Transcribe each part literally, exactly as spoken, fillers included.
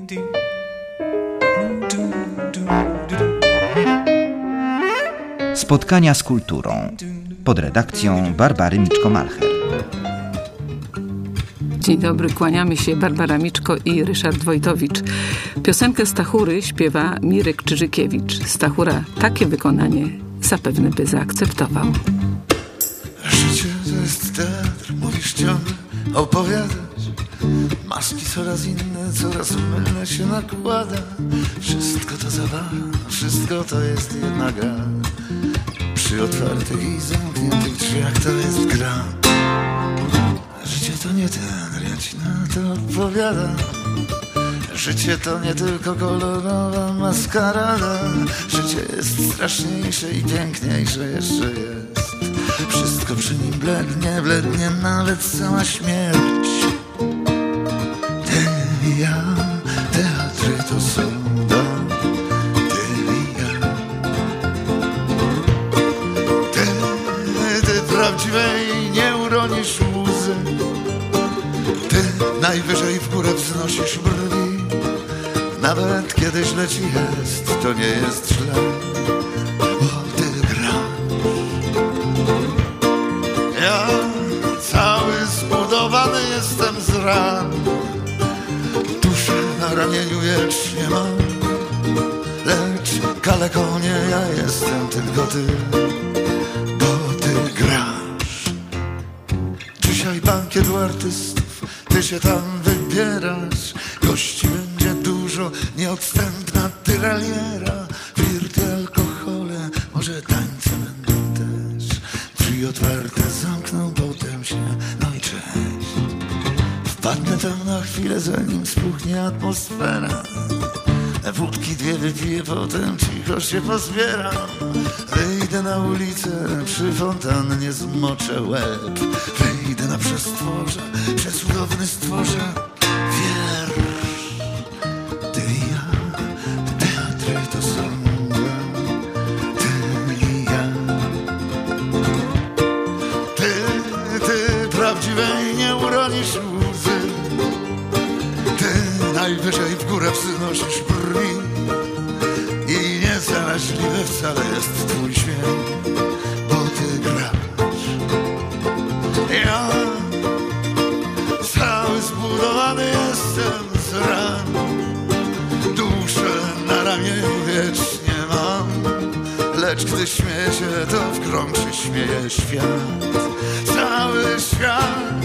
Spotkania z kulturą pod redakcją Barbary Miczko-Malcher. Dzień dobry, kłaniamy się Barbara Miczko i Ryszard Wojtowicz. Piosenkę Stachury śpiewa Mirek Czyżykiewicz. Stachura takie wykonanie zapewne by zaakceptował. Życie to jest teatr, mówisz ciągle, opowiadasz. Maski coraz inne, coraz mylne się nakłada. Wszystko to zabawa, wszystko to jest jedna gra. Przy otwartych i zamkniętych drzwiach to jest gra. Życie to nie teatr, ja ci na to odpowiadam. Życie to nie tylko kolorowa maskarada. Życie jest straszniejsze i piękniejsze jeszcze jest. Wszystko przy nim blednie, blednie nawet sama śmierć. Ty i ja, teatry to są dom. Ty i ja. Ty, ty prawdziwej nie uronisz łzy. Ty najwyżej w górę wznosisz brwi. Nawet kiedy źle ci jest, to nie jest źle, bo ty grasz. Ja cały zbudowany jestem z ran. Duszę na ramieniu wiecznie mam. Lecz kaleką nie ja jestem, tylko ty, bo ty grasz. Dzisiaj bankiet u artystów, ty się tam wybierasz. Gości będzie dużo, nieodstępna tyraliera. Flirty, alkohole, może tańce będą też. Drzwi otwarte zamkną, potem się, no i cześć. Wpadnę tam na chwilę, zanim spuchnie atmosfera. Wódki dwie wypiję, potem cicho się pozbieram. Wyjdę na ulicę, przy fontannie zmoczę łeb. Wyjdę na przestworze, przecudowny stworze wiersz. Ty i ja, teatry to są ty i ja. Ty, ty prawdziwej nie uronisz łzy. Ty najwyżej w górę wznosisz brwi. I niezaraźliwy wcale jest twój śmiech, bo ty grasz. Ja cały zbudowany jestem z ran. Duszę na ramieniu wiecznie mam. Lecz gdy śmieję się, to w krąg się śmieje świat. Cały świat.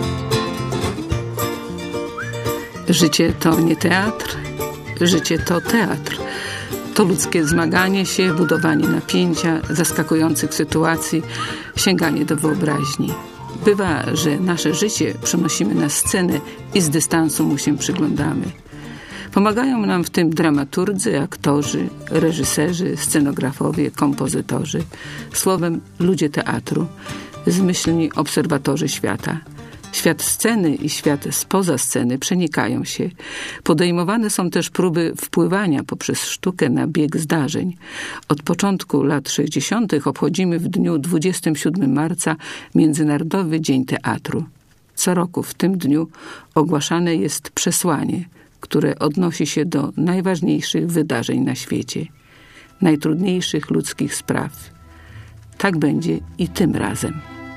Życie to nie teatr, życie to teatr. To ludzkie zmaganie się, budowanie napięcia, zaskakujących sytuacji, sięganie do wyobraźni. Bywa, że nasze życie przenosimy na scenę i z dystansu mu się przyglądamy. Pomagają nam w tym dramaturdzy, aktorzy, reżyserzy, scenografowie, kompozytorzy. Słowem, ludzie teatru, zmyślni obserwatorzy świata. Świat sceny i świat spoza sceny przenikają się. Podejmowane są też próby wpływania poprzez sztukę na bieg zdarzeń. Od początku lat sześćdziesiątych obchodzimy w dniu dwudziestego siódmego marca Międzynarodowy Dzień Teatru. Co roku w tym dniu ogłaszane jest przesłanie, które odnosi się do najważniejszych wydarzeń na świecie, najtrudniejszych ludzkich spraw. Tak będzie i tym razem.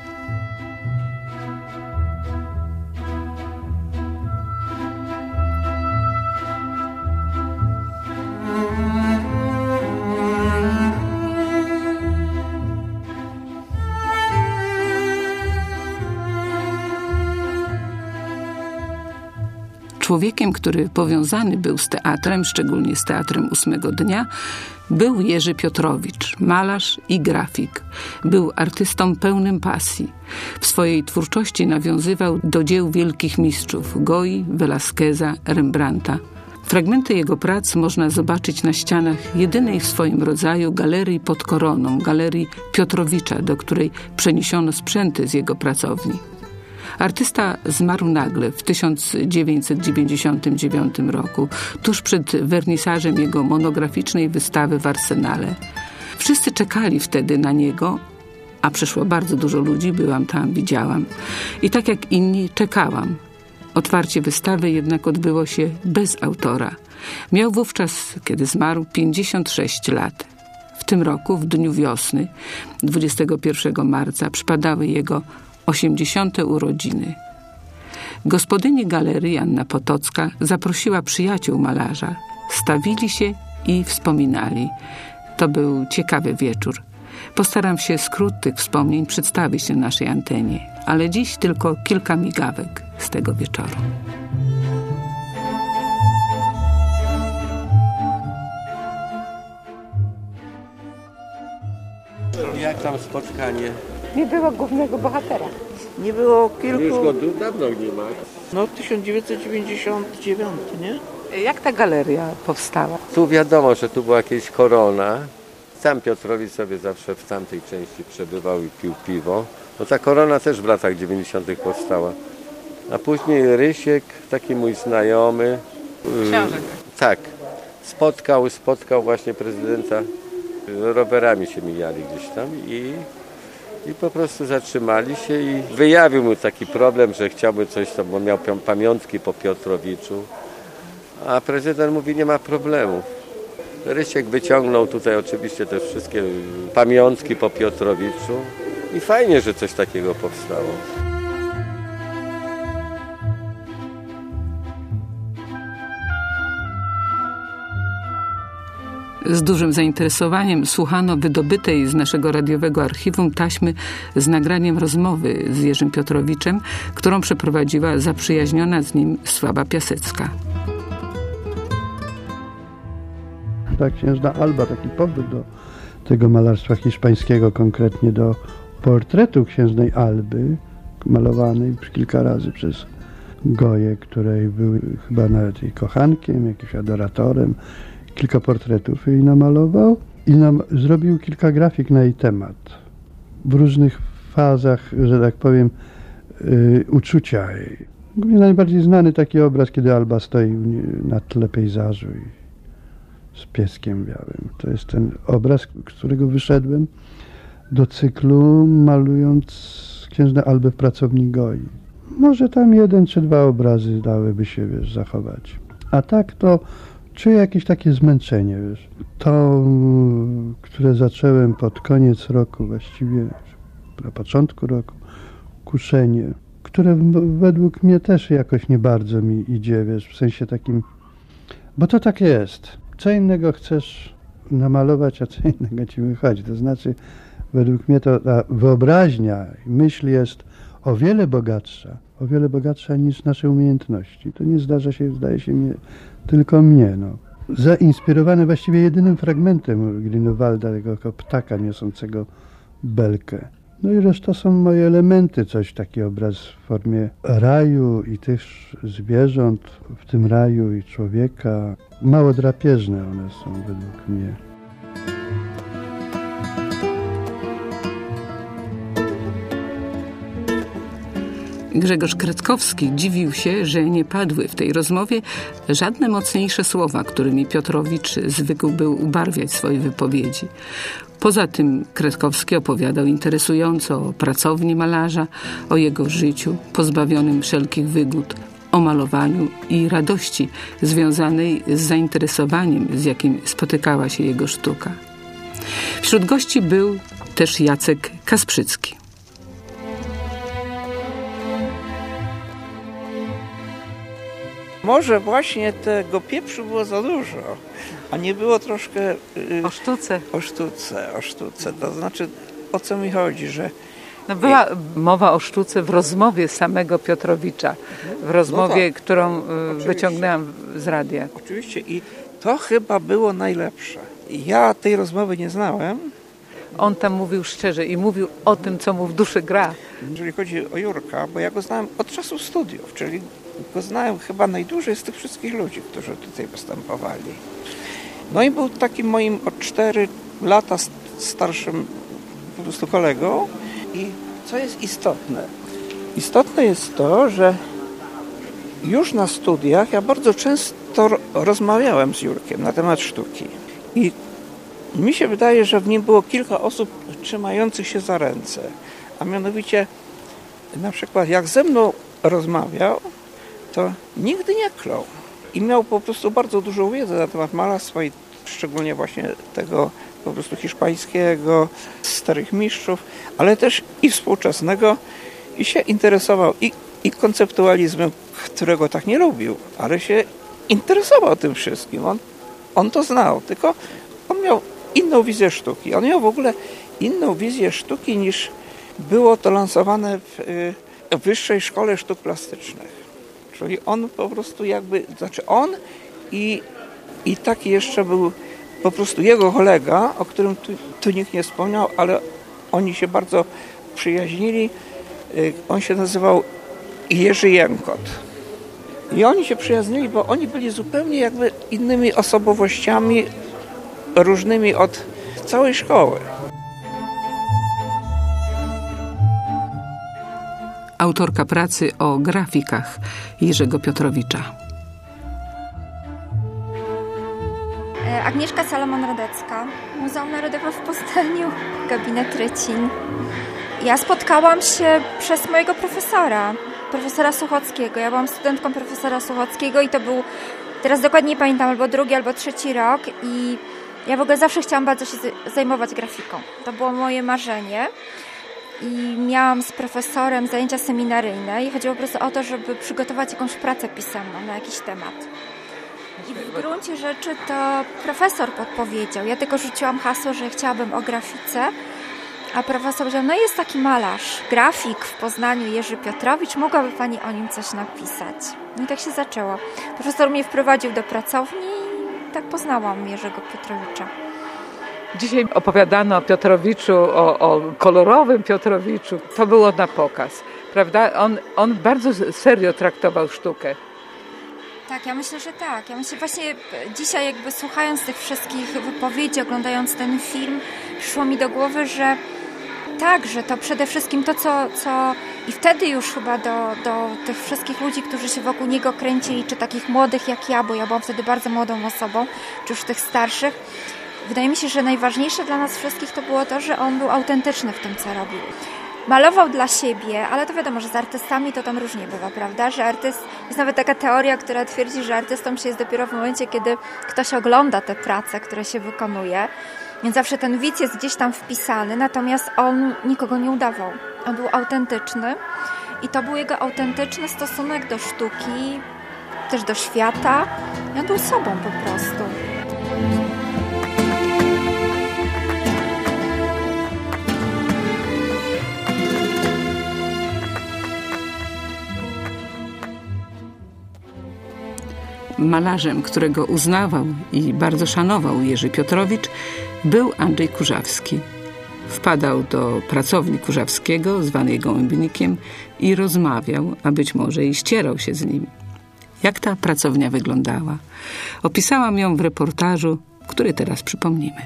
Człowiekiem, który powiązany był z teatrem, szczególnie z Teatrem Ósmego Dnia, był Jerzy Piotrowicz, malarz i grafik. Był artystą pełnym pasji. W swojej twórczości nawiązywał do dzieł wielkich mistrzów Goi, Velasqueza, Rembrandta. Fragmenty jego prac można zobaczyć na ścianach jedynej w swoim rodzaju galerii pod Koroną, galerii Piotrowicza, do której przeniesiono sprzęty z jego pracowni. Artysta zmarł nagle w tysiąc dziewięćset dziewięćdziesiątym dziewiątym roku, tuż przed wernisażem jego monograficznej wystawy w Arsenale. Wszyscy czekali wtedy na niego, a przyszło bardzo dużo ludzi, byłam tam, widziałam. I tak jak inni czekałam. Otwarcie wystawy jednak odbyło się bez autora. Miał wówczas, kiedy zmarł, pięćdziesiąt sześć lat. W tym roku, w dniu wiosny, dwudziestego pierwszego marca, przypadały jego osiemdziesiąte urodziny. Gospodyni galerii Anna Potocka zaprosiła przyjaciół malarza. Stawili się i wspominali. To był ciekawy wieczór. Postaram się skrót tych wspomnień przedstawić na naszej antenie, ale dziś tylko kilka migawek z tego wieczoru. Jak tam spotkanie? Nie było głównego bohatera. Nie było kilku... Już go tu dawno nie ma. No tysiąc dziewięćset dziewięćdziesiąty dziewiąty, nie? Jak ta galeria powstała? Tu wiadomo, że tu była jakaś korona. Sam Piotrowicz sobie zawsze w tamtej części przebywał i pił piwo. No ta korona też w latach dziewięćdziesiątych powstała. A później Rysiek, taki mój znajomy. Książek. Tak. Spotkał, spotkał właśnie prezydenta. Rowerami się mijali gdzieś tam i, i po prostu zatrzymali się i wyjawił mu taki problem, że chciałby coś tam, bo miał pamiątki po Piotrowiczu. A prezydent mówi, nie ma problemu. Rysiek wyciągnął tutaj oczywiście te wszystkie pamiątki po Piotrowiczu i fajnie, że coś takiego powstało. Z dużym zainteresowaniem słuchano wydobytej z naszego radiowego archiwum taśmy z nagraniem rozmowy z Jerzym Piotrowiczem, którą przeprowadziła zaprzyjaźniona z nim Sława Piasecka. Ta księżna Alba, taki powrót do tego malarstwa hiszpańskiego, konkretnie do portretu księżnej Alby, malowanej kilka razy przez Goję, której był chyba nawet jej kochankiem, jakimś adoratorem. Kilka portretów jej namalował i nam zrobił kilka grafik na jej temat. W różnych fazach, że tak powiem, yy, uczucia jej. Najbardziej znany taki obraz, kiedy Alba stoi na tle pejzażu i z pieskiem białym. To jest ten obraz, z którego wyszedłem do cyklu, malując księżnę Albę w Pracowni Goi. Może tam jeden czy dwa obrazy dałyby się, wiesz, zachować. A tak to czuję jakieś takie zmęczenie, wiesz. To, które zacząłem pod koniec roku, właściwie na początku roku, kuszenie, które według mnie też jakoś nie bardzo mi idzie, wiesz, w sensie takim, bo to tak jest. Co innego chcesz namalować, a co innego ci wychodzi. To znaczy, według mnie to ta wyobraźnia i myśl jest o wiele bogatsza, o wiele bogatsza niż nasze umiejętności. To nie zdarza się, zdaje się mnie, tylko mnie. No. Zainspirowany właściwie jedynym fragmentem Grünewalda, tego ptaka niosącego belkę. No i reszta są moje elementy, coś, taki obraz w formie raju i też zwierząt w tym raju i człowieka. Mało drapieżne one są według mnie. Grzegorz Gretkowski dziwił się, że nie padły w tej rozmowie żadne mocniejsze słowa, którymi Piotrowicz zwykł był ubarwiać swoje wypowiedzi. Poza tym Gretkowski opowiadał interesująco o pracowni malarza, o jego życiu pozbawionym wszelkich wygód, o malowaniu i radości związanej z zainteresowaniem, z jakim spotykała się jego sztuka. Wśród gości był też Jacek Kasprzycki. Może właśnie tego pieprzu było za dużo, a nie było troszkę... Yy, O sztuce. O sztuce, o sztuce. To znaczy, o co mi chodzi, że... No była mowa o sztuce w rozmowie samego Piotrowicza, w rozmowie, no tak, którą oczywiście. wyciągnęłam z radia. Oczywiście i to chyba było najlepsze. Ja tej rozmowy nie znałem. On tam mówił szczerze i mówił o tym, co mu w duszy gra. Jeżeli chodzi o Jurka, bo ja go znałem od czasów studiów, czyli go znałem chyba najdłużej z tych wszystkich ludzi, którzy tutaj występowali. No i był takim moim o cztery lata starszym po prostu kolegą. I co jest istotne? Istotne jest to, że już na studiach ja bardzo często rozmawiałem z Jurkiem na temat sztuki. I mi się wydaje, że w nim było kilka osób trzymających się za ręce. A mianowicie, na przykład jak ze mną rozmawiał, to nigdy nie klął. I miał po prostu bardzo dużą wiedzę na temat malarstwa i szczególnie właśnie tego po prostu hiszpańskiego, starych mistrzów, ale też i współczesnego i się interesował i, i konceptualizmem, którego tak nie lubił, ale się interesował tym wszystkim. On, on to znał, tylko on miał inną wizję sztuki. On miał w ogóle inną wizję sztuki niż było to lansowane w, w Wyższej Szkole Sztuk Plastycznych. Czyli on po prostu jakby, znaczy on i, i taki jeszcze był po prostu jego kolega, o którym tu, tu nikt nie wspomniał, ale oni się bardzo przyjaźnili. On się nazywał Jerzy Jękot. I oni się przyjaźnili, bo oni byli zupełnie jakby innymi osobowościami, różnymi od całej szkoły. Autorka pracy o grafikach Jerzego Piotrowicza. Agnieszka Salomon-Radecka, Muzeum Narodowe w Poznaniu, gabinet Rycin. Ja spotkałam się przez mojego profesora, profesora Suchockiego. Ja byłam studentką profesora Suchockiego i to był, teraz dokładnie nie pamiętam, albo drugi, albo trzeci rok i ja w ogóle zawsze chciałam bardzo się zajmować grafiką. To było moje marzenie i miałam z profesorem zajęcia seminaryjne i chodziło po prostu o to, żeby przygotować jakąś pracę pisemną na jakiś temat. I w gruncie rzeczy to profesor podpowiedział. Ja tylko rzuciłam hasło, że chciałabym o grafice, a profesor powiedział, no jest taki malarz, grafik w Poznaniu, Jerzy Piotrowicz, mogłaby Pani o nim coś napisać. I tak się zaczęło. Profesor mnie wprowadził do pracowni i tak poznałam Jerzego Piotrowicza. Dzisiaj opowiadano o Piotrowiczu, o, o kolorowym Piotrowiczu. To było na pokaz, prawda? On, on bardzo serio traktował sztukę. Tak, ja myślę, że tak. Ja myślę, właśnie dzisiaj jakby słuchając tych wszystkich wypowiedzi, oglądając ten film, przyszło mi do głowy, że tak, że to przede wszystkim to, co, co i wtedy już chyba do, do tych wszystkich ludzi, którzy się wokół niego kręcili, czy takich młodych jak ja, bo ja byłam wtedy bardzo młodą osobą, czy już tych starszych, wydaje mi się, że najważniejsze dla nas wszystkich to było to, że on był autentyczny w tym, co robił. Malował dla siebie, ale to wiadomo, że z artystami to tam różnie bywa, prawda? Że artyst, jest nawet taka teoria, która twierdzi, że artystą się jest dopiero w momencie, kiedy ktoś ogląda te prace, które się wykonuje. Więc zawsze ten widz jest gdzieś tam wpisany, natomiast on nikogo nie udawał. On był autentyczny i to był jego autentyczny stosunek do sztuki, też do świata. I on był sobą po prostu. Malarzem, którego uznawał i bardzo szanował Jerzy Piotrowicz, był Andrzej Kurzawski. Wpadał do pracowni Kurzawskiego, zwanej Gołębnikiem, i rozmawiał, a być może i ścierał się z nim. Jak ta pracownia wyglądała? Opisałam ją w reportażu, który teraz przypomnimy.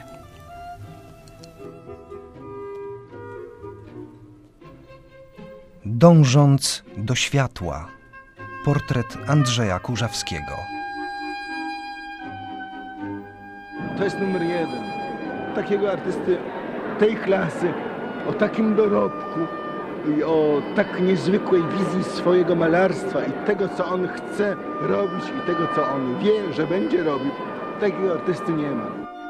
Dążąc do światła. Portret Andrzeja Kurzawskiego. To jest numer jeden. Takiego artysty tej klasy, o takim dorobku i o tak niezwykłej wizji swojego malarstwa i tego, co on chce robić i tego, co on wie, że będzie robił, takiego artysty nie ma.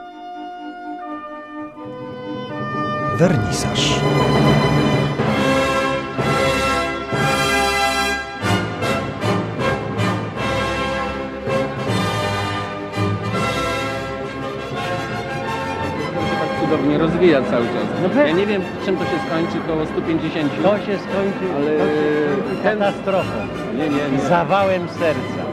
Wernisaż. Nie rozwija cały czas. No ja nie wiem, czym to się skończy, koło stu pięćdziesięciu. To się skończy, ale to się skończy katastrofą. Nie, nie, nie. Zawałem serca.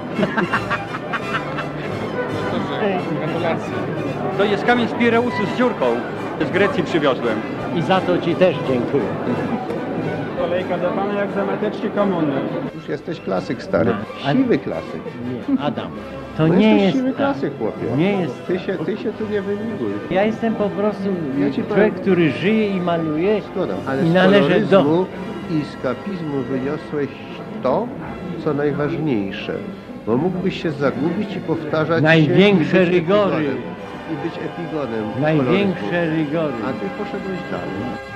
Gratulacje. To jest kamień z Pireusu z dziurką. Z Grecji przywiozłem. I za to Ci też dziękuję. Kolejka do Pana jak za meteczki komuny. Już jesteś klasyk stary. Siwy klasyk. Nie, Adam. To no nie jesteś jest siwy tak. klasyk, chłopie. Nie jest. Ty się, ty się tu nie wymiguj. Ja jestem po prostu ja ci człowiek, powiem... który żyje i maluje. Zgoda, ale i z należy do... i skapizmu wyniosłeś to, co najważniejsze. Bo mógłbyś się zagubić i powtarzać największe się i rygory. I być epigonem. Największe koloryzmu. rygory. A ty poszedłeś dalej.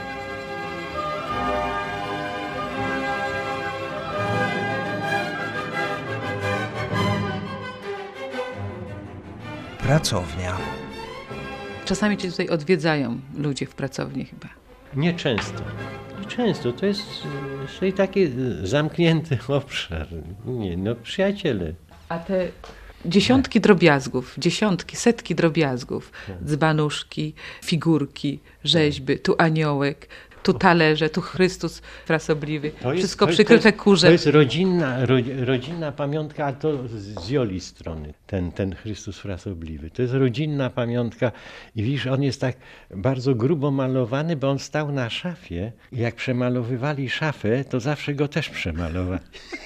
Pracownia. Czasami cię tutaj odwiedzają ludzie w pracowni chyba. Nieczęsto. Nieczęsto. To jest raczej taki zamknięty obszar. Nie, no przyjaciele. A te dziesiątki drobiazgów, dziesiątki, setki drobiazgów, dzbanuszki, figurki, rzeźby, tu aniołek, tu talerze, tu Chrystus frasobliwy, jest, wszystko to jest, przykryte to jest, kurzem. To jest rodzinna, ro, rodzinna pamiątka, a to z Joli strony, ten, ten Chrystus frasobliwy. To jest rodzinna pamiątka i widzisz, on jest tak bardzo grubo malowany, bo on stał na szafie i jak przemalowywali szafę, to zawsze go też przemalowali.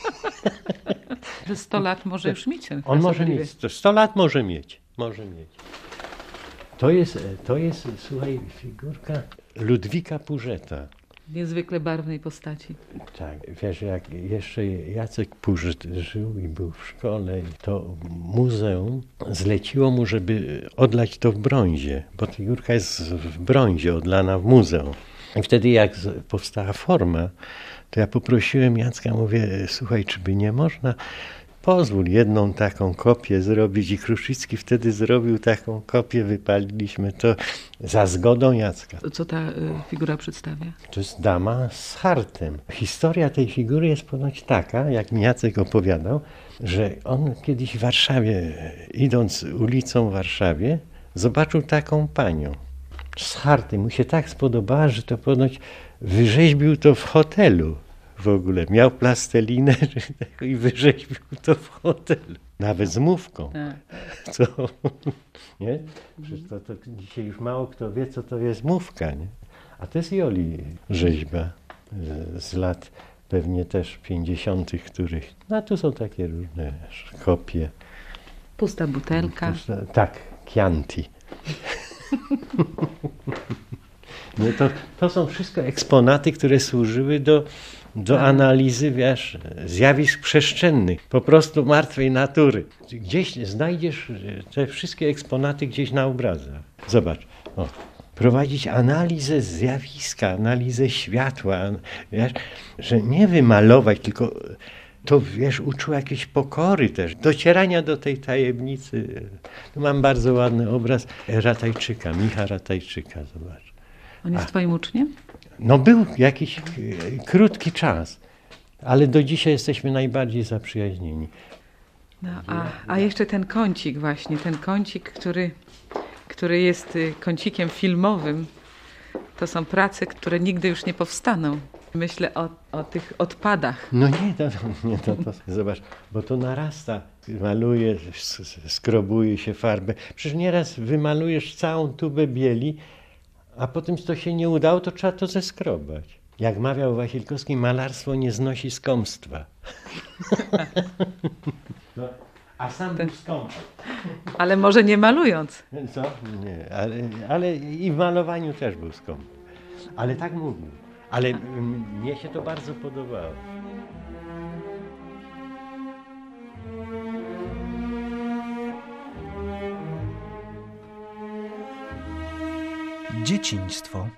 Że sto lat może już mieć ten On może frasobliwy. mieć, sto lat może mieć, może mieć. To jest, to jest, słuchaj, figurka Ludwika Pużeta. Niezwykle barwnej postaci. Tak, wiesz, jak jeszcze Jacek Pużet żył i był w szkole, to muzeum zleciło mu, żeby odlać to w brązie, bo figurka jest w brązie odlana w muzeum. I wtedy jak powstała forma, to ja poprosiłem Jacka, mówię, słuchaj, czy by nie można, pozwól jedną taką kopię zrobić i Kruszycki wtedy zrobił taką kopię, wypaliliśmy to za zgodą Jacka. Co ta y, figura przedstawia? To jest dama z hartem. Historia tej figury jest ponoć taka, jak mi Jacek opowiadał, że on kiedyś w Warszawie, idąc ulicą w Warszawie, zobaczył taką panią z hartem. Mu się tak spodobała, że to ponoć wyrzeźbił to w hotelu. W ogóle miał plastelinę i wyrzeźbił to w hotelu. Nawet z mówką. Co? Nie? Przecież to, to dzisiaj już mało kto wie, co to jest mówka. Nie? A to jest Joli rzeźba z lat pewnie też pięćdziesiątych, których... No a tu są takie różne kopie. Pusta butelka. Pusta, tak, Chianti. No to, to są wszystko eksponaty, które służyły do, do analizy, wiesz, zjawisk przestrzennych, po prostu martwej natury. Gdzieś znajdziesz te wszystkie eksponaty gdzieś na obrazach. Zobacz, o, prowadzić analizę zjawiska, analizę światła, wiesz, że nie wymalować, tylko to, wiesz, uczył jakiejś pokory też, docierania do tej tajemnicy. Tu mam bardzo ładny obraz Ratajczyka, Micha Ratajczyka, zobacz. On jest A. twoim uczniem? No był jakiś krótki czas, ale do dzisiaj jesteśmy najbardziej zaprzyjaźnieni. No, a, a jeszcze ten kącik właśnie, ten kącik, który, który jest kącikiem filmowym, to są prace, które nigdy już nie powstaną. Myślę o, o tych odpadach. No nie, to, nie to, to, zobacz, bo to narasta, maluje, skrobuje się farbę. Przecież nieraz wymalujesz całą tubę bieli, a potem to się nie udało, to trzeba to zeskrobać. Jak mawiał Wasilkowski, malarstwo nie znosi skąpstwa. No, a sam był skąpy. Ale może nie malując. Co? Nie, ale, ale i w malowaniu też był skąpy. Ale tak mówił. Ale mnie się to bardzo podobało. Dzieciństwo.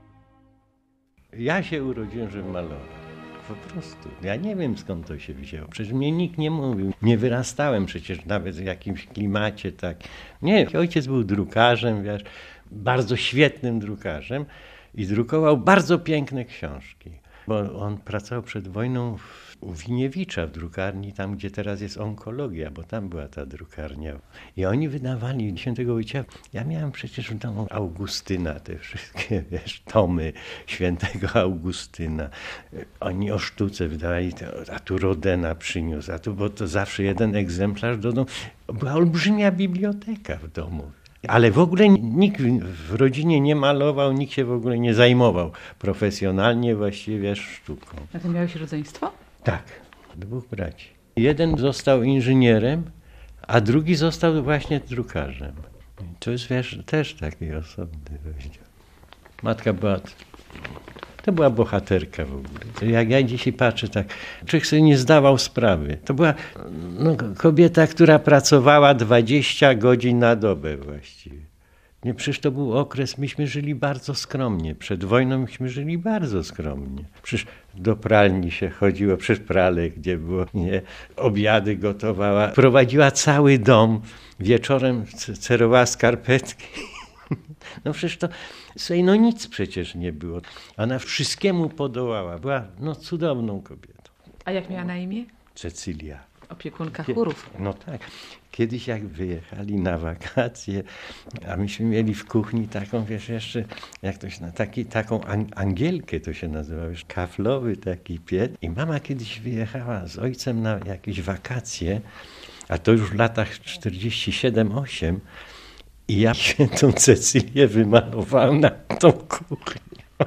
Ja się urodziłem, żeby malować. Po prostu. Ja nie wiem, skąd to się wzięło. Przecież mnie nikt nie mówił. Nie wyrastałem przecież nawet w jakimś klimacie tak. Nie, ojciec był drukarzem, wiesz, bardzo świetnym drukarzem i drukował bardzo piękne książki. Bo on pracował przed wojną w, u Winiewicza w drukarni, tam gdzie teraz jest onkologia, bo tam była ta drukarnia. I oni wydawali Świętego Wojciecha. Ja miałem przecież w domu Augustyna, te wszystkie, wiesz, tomy Świętego Augustyna. Oni o sztuce wydawali, a tu Rodena przyniósł, a tu, bo to zawsze jeden egzemplarz do domu. Była olbrzymia biblioteka w domu. Ale w ogóle nikt w rodzinie nie malował, nikt się w ogóle nie zajmował profesjonalnie właściwie, wiesz, sztuką. A ty miałeś rodzeństwo? Tak, dwóch braci. Jeden został inżynierem, a drugi został właśnie drukarzem. To jest, wiesz, też taki osobny rozdział. Matka była... To była bohaterka w ogóle. Jak ja dzisiaj patrzę tak, człowiek sobie nie zdawał sprawy. To była no, kobieta, która pracowała dwadzieścia godzin na dobę właściwie. Nie, przecież to był okres, myśmy żyli bardzo skromnie. Przed wojną myśmy żyli bardzo skromnie. Przecież do pralni się chodziło, przez pralę, gdzie było, nie, obiady gotowała. Prowadziła cały dom wieczorem cerowała skarpetki. No przecież to, słuchaj, no nic przecież nie było. Ona wszystkiemu podołała. Była no cudowną kobietą. A jak miała na imię? Cecylia. Opiekunka chórów. No tak. Kiedyś jak wyjechali na wakacje, a myśmy mieli w kuchni taką, wiesz, jeszcze, jak to się nazywa, taki, taką an- angielkę to się nazywa, wiesz, kaflowy taki piec. I mama kiedyś wyjechała z ojcem na jakieś wakacje, a to już w latach czterdziestym siódmym osiem, i ja świętą Cecylię wymalowałem na tą kuchnię.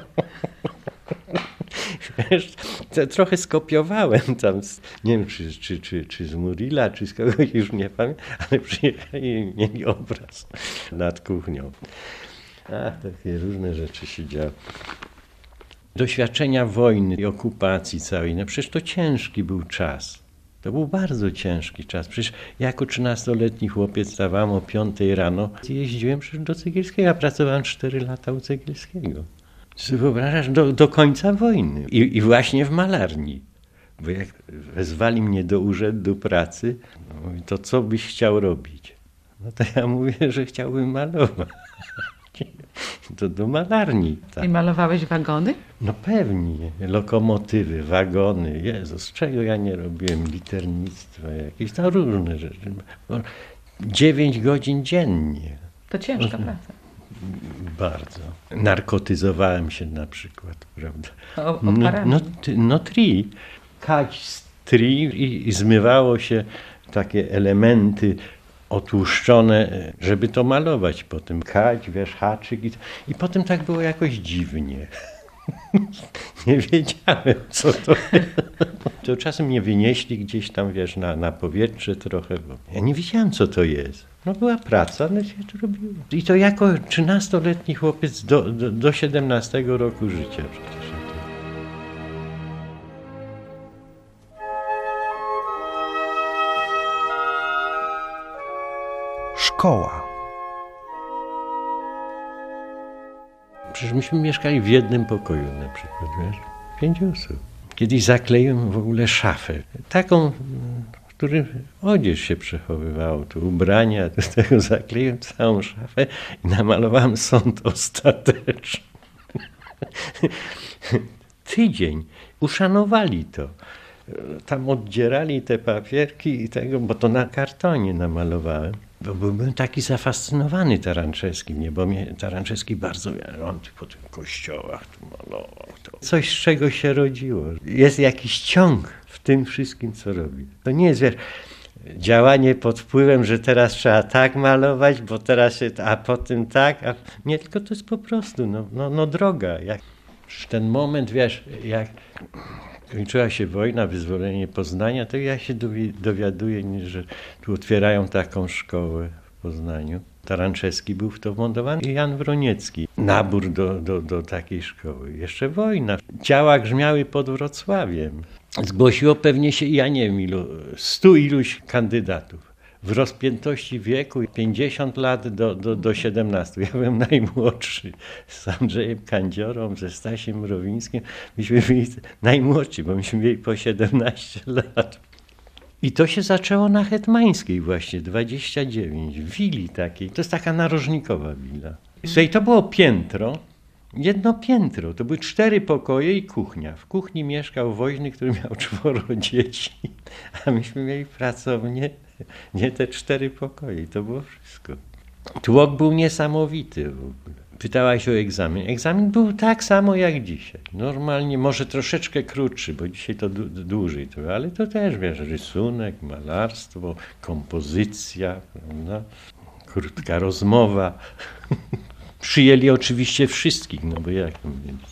Wiesz, to trochę skopiowałem tam, z, nie wiem, czy, czy, czy, czy z Murilla, czy z kogoś, już nie pamiętam, ale przyjechali i mieli obraz nad kuchnią. Ach, takie różne rzeczy się działy. Doświadczenia wojny i okupacji całej, no przecież to ciężki był czas. To był bardzo ciężki czas. Przecież jako trzynastoletni chłopiec stawałem o piątej rano. Jeździłem przecież do Cegielskiego, a pracowałem cztery lata u Cegielskiego. Czy wyobrażasz, do, do końca wojny. I, I właśnie w malarni. Bo jak wezwali mnie do urzędu pracy, no mówi, to co byś chciał robić? No to ja mówię, że chciałbym malować. To do malarni. Tak. I malowałeś wagony? No pewnie. Lokomotywy, wagony. Jezus, czego ja nie robiłem? Liternictwa, jakieś tam różne rzeczy. Dziewięć godzin dziennie. To ciężka praca. Bardzo. Narkotyzowałem się na przykład, prawda? O, no, no, no tri. Kać z tri i, i zmywało się takie elementy otłuszczone, żeby to malować potem. Kać, wiesz, haczyk i, i potem tak było jakoś dziwnie. Nie wiedziałem, co to jest. To czasem mnie wynieśli gdzieś tam, wiesz, na, na powietrze trochę, bo ja nie wiedziałem, co to jest. No była praca, ale się to robiło. I to jako trzynastoletni chłopiec do, do, do siedemnastego roku życia przecież. Szkoła. Przecież myśmy mieszkali w jednym pokoju na przykład, wiesz? Pięć osób. Kiedyś zakleiłem w ogóle szafę. Taką, w której odzież się przechowywało, tu ubrania, do tego zakleiłem całą szafę i namalowałem sąd ostateczny. Tydzień. Uszanowali to. Tam oddzierali te papierki i tego, bo to na kartonie namalowałem. Bo byłem taki zafascynowany Taranczewskim, nie? Bo mnie Taranczewski bardzo, on po tych kościołach tu malował. To coś, z czego się rodziło. Jest jakiś ciąg w tym wszystkim, co robi. To nie jest, wiesz, działanie pod wpływem, że teraz trzeba tak malować, bo teraz się, a potem tak, a nie, tylko to jest po prostu, no, no, no droga. Jak, ten moment, wiesz, jak kończyła się wojna, wyzwolenie Poznania, to ja się dowiaduję, że tu otwierają taką szkołę w Poznaniu. Taranczewski był w to wmontowany i Jan Wroniecki. Nabór do, do, do takiej szkoły. Jeszcze wojna. Ciała grzmiały pod Wrocławiem. Zgłosiło pewnie się, ja nie wiem ilu, stu iluś kandydatów. W rozpiętości wieku pięćdziesiąt lat do, do, do siedemnastu. Ja byłem najmłodszy z Andrzejem Kandziorą, ze Stasiem Mrowińskim. Myśmy byli najmłodsi, bo myśmy mieli po siedemnaście lat. I to się zaczęło na Hetmańskiej właśnie, dwadzieścia dziewięć, w willi takiej. To jest taka narożnikowa willa. Słuchaj, to było piętro, jedno piętro. To były cztery pokoje i kuchnia. W kuchni mieszkał woźny, który miał czworo dzieci, a myśmy mieli pracownię. Nie te cztery pokoje, to było wszystko. Tłok był niesamowity w ogóle. Pytałaś o egzamin. Egzamin był tak samo jak dzisiaj. Normalnie, może troszeczkę krótszy, bo dzisiaj to dłużej, to, ale to też, wiesz, rysunek, malarstwo, kompozycja, prawda? Krótka rozmowa. Przyjęli oczywiście wszystkich, no bo jak,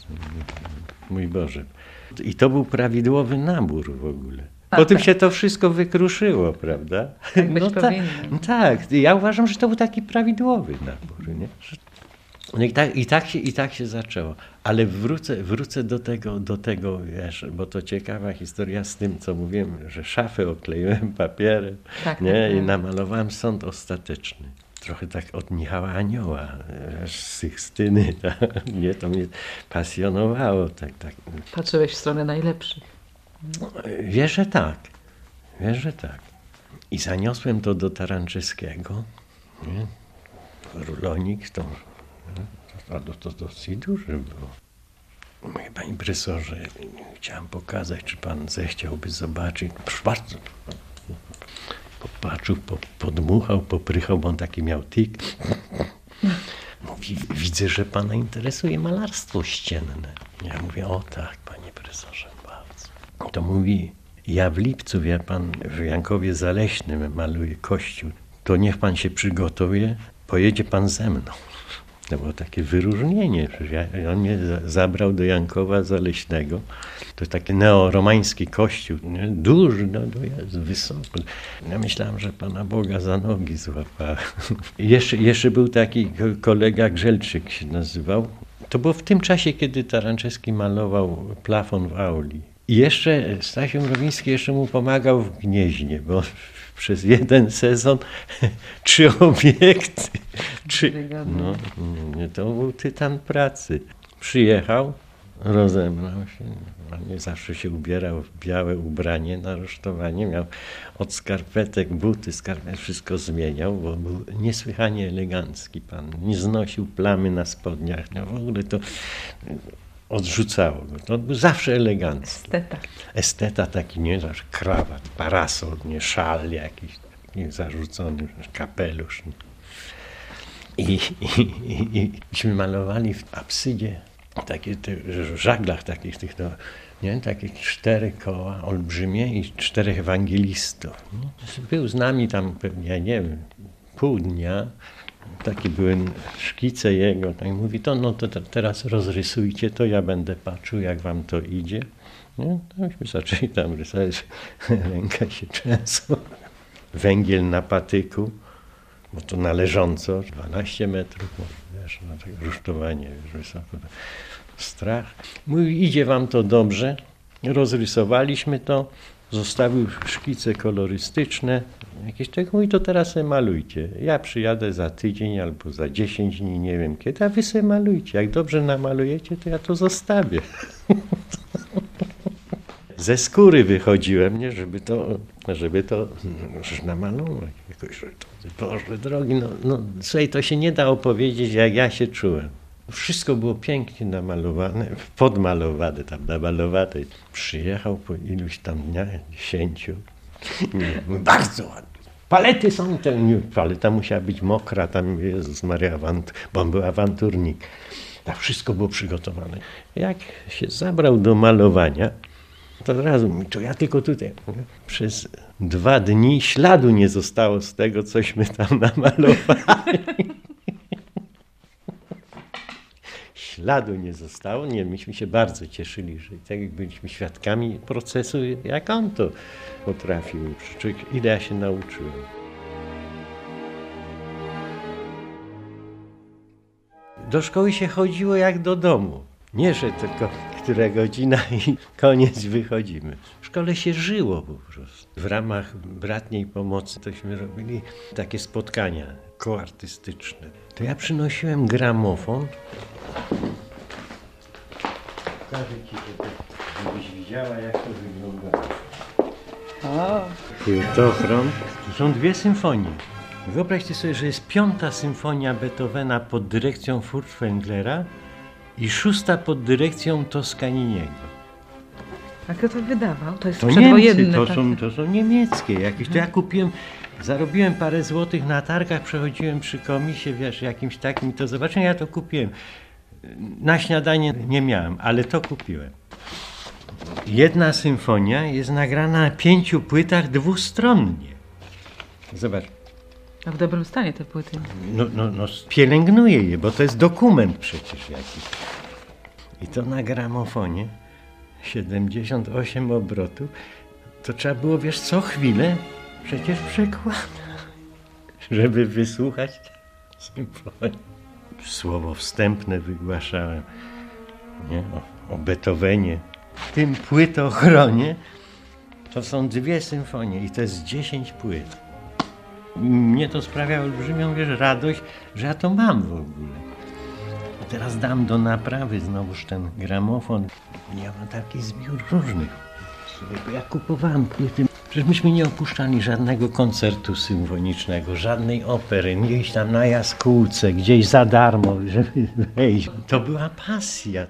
mój Boże. I to był prawidłowy nabór w ogóle. Potem się to wszystko wykruszyło, prawda? Tak być no powinno. Ta, tak, ja uważam, że to był taki prawidłowy nabór. Nie? No i, tak, i, tak się, I tak się zaczęło. Ale wrócę, wrócę do tego, do tego, wiesz, bo to ciekawa historia z tym, co mówiłem, że szafę okleiłem papierem, tak, nie? tak, I tak. namalowałem sąd ostateczny. Trochę tak od Michała Anioła, wiesz, z Sykstyny, tak? Nie, to mnie pasjonowało. Tak, tak. Patrzyłeś w stronę najlepszych. Wiesz, że tak. Wiesz, że tak. I zaniosłem to do Taranczewskiego, nie? Rulonik, to, to, to, to dosyć duży było. Mówię, panie profesorze, chciałem pokazać, czy pan zechciałby zobaczyć. Proszę bardzo. Popatrzył, po, podmuchał, poprychał, bo on taki miał tik. Mówi, widzę, że pana interesuje malarstwo ścienne. Ja mówię, o tak, panie profesorze, bardzo. To mówi, ja w lipcu, wie pan, w Jankowie Zaleśnym maluję kościół. To niech pan się przygotuje, pojedzie pan ze mną. To było takie wyróżnienie. Ja, on mnie zabrał do Jankowa Zaleśnego. To jest taki neoromański kościół. Nie? Duży, no to jest wysoko. Ja myślałem, że Pana Boga za nogi złapałem. Jeszcze, jeszcze był taki kolega Grzelczyk się nazywał. To było w tym czasie, kiedy Taranczewski malował plafon w auli. I jeszcze Stasiu Mrowiński jeszcze mu pomagał w Gnieźnie, bo przez jeden sezon trzy obiekty. Trzy, no, nie, to był tytan pracy. Przyjechał, rozebrał się. Nie zawsze się ubierał w białe ubranie na rusztowanie. Miał od skarpetek, buty, skarpet, wszystko zmieniał, bo był niesłychanie elegancki pan. Nie znosił plamy na spodniach. No, w ogóle to odrzucało go. To był zawsze elegancki. Esteta. Esteta taki, nie, zawsze krawat, parasol, nie, szal jakiś, nie, zarzucony, kapelusz. I, i, i, i myśmy malowali w apsydzie, takie, te, w żaglach takich, tych, no, nie, takie cztery koła olbrzymie i czterech ewangelistów. Nie? Był z nami tam pewnie, ja nie wiem, pół dnia. Takie były szkice jego. Tak mówi, to no to teraz rozrysujcie to, ja będę patrzył, jak wam to idzie. Nie? To myśmy zaczęli tam rysować, ręka się trzęsła. Węgiel na patyku, bo to na leżąco, dwanaście metrów, wiesz, na takie rusztowanie, wiesz, wysoko. Strach. Mówi, idzie wam to dobrze. Rozrysowaliśmy to. Zostawił szkice kolorystyczne, jakieś tego, mówi, to teraz se malujcie. Ja przyjadę za tydzień albo za dziesięć dni, nie wiem kiedy, a wy se malujcie. Jak dobrze namalujecie, to ja to zostawię. Ze skóry wychodziłem, nie, żeby to, żeby to już namalować. Jakoś, Boże drogi, no, no słuchaj, to się nie da opowiedzieć, jak ja się czułem. Wszystko było pięknie namalowane, podmalowane, tam namalowane. Przyjechał po iluś tam dniach, dziesięciu. Nie, bardzo ładnie. Palety są, te, nie, paleta musiała być mokra, tam Jezus Maria, awant, bo on był awanturnik. Tak wszystko było przygotowane. Jak się zabrał do malowania, to od razu mi, to ja tylko tutaj. Przez dwa dni śladu nie zostało z tego, cośmy tam namalowali. Śladu nie zostało. Nie, myśmy się bardzo cieszyli, że tak jak byliśmy świadkami procesu, jak on to potrafił. Ile ja się nauczyłem. Do szkoły się chodziło jak do domu. Nie, że tylko która godzina i koniec, wychodzimy. W szkole się żyło po prostu. W ramach bratniej pomocy tośmy robili takie spotkania koartystyczne. To ja przynosiłem gramofon. Pokażę ci, żebyś widziała, jak to wygląda. Płytochron. To są dwie symfonie. Wyobraźcie sobie, że jest piąta symfonia Beethovena pod dyrekcją Furtwänglera i szósta pod dyrekcją Toscaniniego. A kto to wydawał? To jest to przedwojenne. Niemcy, to, takie. są, to są niemieckie jakieś. To ja kupiłem, zarobiłem parę złotych na targach, przechodziłem przy komisie, wiesz, jakimś takim, to zobaczyłem, ja to kupiłem. Na śniadanie nie miałem, ale to kupiłem. Jedna symfonia jest nagrana na pięciu płytach dwustronnie. Zobacz. A w dobrym stanie te płyty. No, no, no pielęgnuję je, bo to jest dokument przecież jakiś. I to na gramofonie, siedemdziesiąt osiem obrotów, to trzeba było, wiesz, co chwilę przecież przekładać, żeby wysłuchać symfonii. Słowo wstępne wygłaszałem, nie? O, o Beethovenie. W tym płytochronie to są dwie symfonie i to jest dziesięć płyt. Mnie to sprawia olbrzymią, wiesz, radość, że ja to mam w ogóle. A teraz dam do naprawy znowuż ten gramofon. Ja mam taki zbiór różnych. Ja kupowałem płyty. Przecież myśmy nie opuszczali żadnego koncertu symfonicznego, żadnej opery, gdzieś tam na jaskółce, gdzieś za darmo, żeby wejść. To była pasja.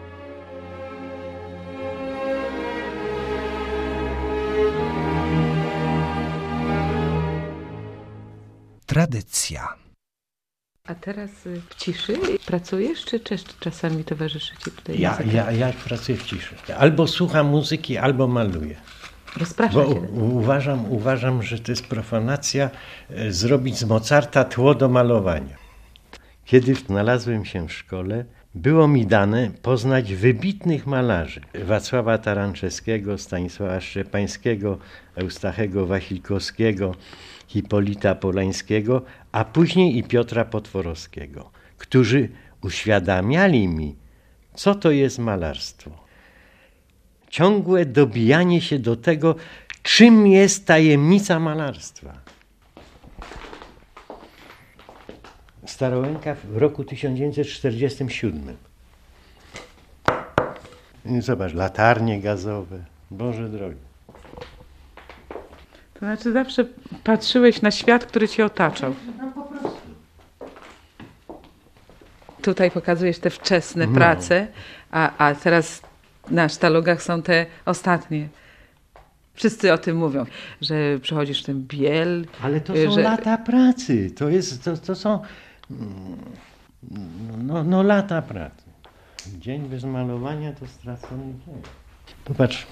Tradycja. A teraz w ciszy pracujesz, czy też czasami towarzyszy ci tutaj Ja, muzyka? ja, ja pracuję w ciszy. Albo słucham muzyki, albo maluję. Rozprasza Bo cię. uważam, uważam, że to jest profanacja e, zrobić z Mozarta tło do malowania. Kiedy znalazłem się w szkole, było mi dane poznać wybitnych malarzy. Wacława Taranczewskiego, Stanisława Szczepańskiego, Eustachego Wasilkowskiego, Hipolita Polańskiego, a później i Piotra Potworowskiego, którzy uświadamiali mi, co to jest malarstwo. Ciągłe dobijanie się do tego, czym jest tajemnica malarstwa. Starołęka w roku tysiąc dziewięćset czterdziestym siódmym. Zobacz, latarnie gazowe, Boże drogi. To znaczy zawsze patrzyłeś na świat, który cię otaczał. No po prostu. Tutaj pokazujesz te wczesne No. prace, a, a teraz na sztalugach są te ostatnie. Wszyscy o tym mówią, że przechodzisz ten biel. Ale to są że... lata pracy, to, jest, to, to są no, no lata pracy. Dzień bez malowania to stracony dzień. Popatrz,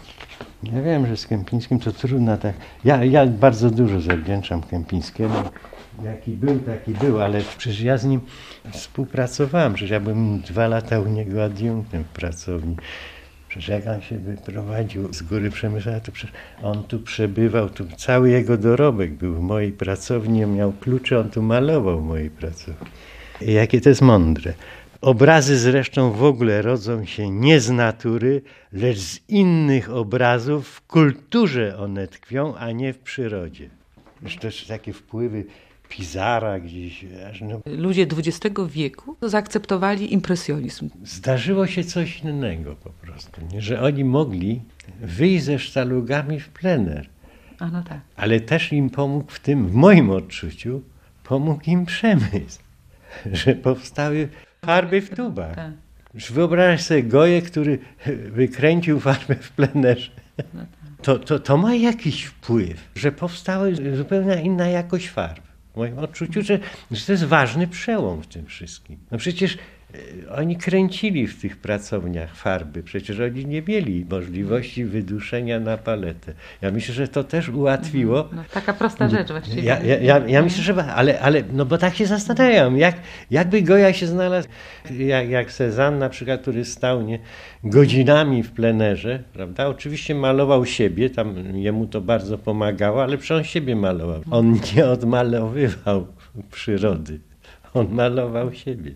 ja wiem, że z Kępińskim to trudno tak. Ja, ja bardzo dużo zawdzięczam Kępińskiemu. Jaki był, taki był, ale przecież ja z nim współpracowałem. Przecież ja byłem dwa lata u niego adiunktem w pracowni. Przecież jak on się wyprowadził z Góry Przemysłowa, to przecież on tu przebywał, tu cały jego dorobek był w mojej pracowni, on miał klucze, on tu malował w mojej pracowni. I jakie to jest mądre. Obrazy zresztą w ogóle rodzą się nie z natury, lecz z innych obrazów. W kulturze one tkwią, a nie w przyrodzie. Zresztą też takie wpływy Pizarra gdzieś. No. Ludzie dwudziestego wieku zaakceptowali impresjonizm. Zdarzyło się coś innego po prostu, nie? Że oni mogli wyjść ze sztalugami w plener. A no tak. Ale też im pomógł w tym, w moim odczuciu, pomógł im przemysł. Że powstały farby w tubach. Tak. Już wyobraź sobie Goję, który wykręcił farbę w plenerze. No tak. To, to, to ma jakiś wpływ, że powstała zupełnie inna jakość farb. W moim odczuciu, że, że to jest ważny przełom w tym wszystkim. No przecież e, oni kręcili w tych pracowniach farby, przecież oni nie mieli możliwości wyduszenia na paletę. Ja myślę, że to też ułatwiło. No, taka prosta rzecz właściwie. Ja, ja, ja, ja myślę, że ale, ale no bo tak się zastanawiam, jak, jakby Goya się znalazł, jak, jak Cézanne na przykład, który stał nie, godzinami w plenerze, prawda? Oczywiście malował siebie, tam jemu to bardzo pomagało, ale przecież on siebie malował. On nie odmalowywał przyrody, on malował siebie.